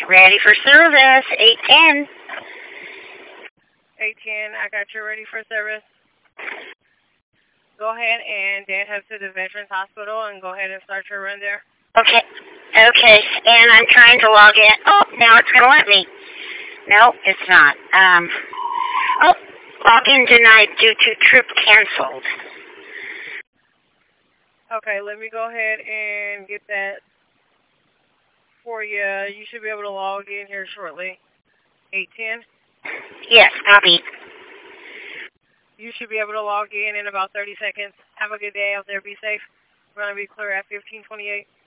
Ready for service, 810. 810, I got you ready for service. Go ahead and then head to the Veterans Hospital and go ahead and start your run there. Okay. Okay, and I'm trying to log in. Oh, now it's going to let me. No, it's not. Oh, login denied due to trip canceled. Okay, let me go ahead and get that for you. You should be able to log in here shortly. 810? Yes, copy. You should be able to log in about 30 seconds. Have a good day out there. Be safe. We're going to be clear at 1528.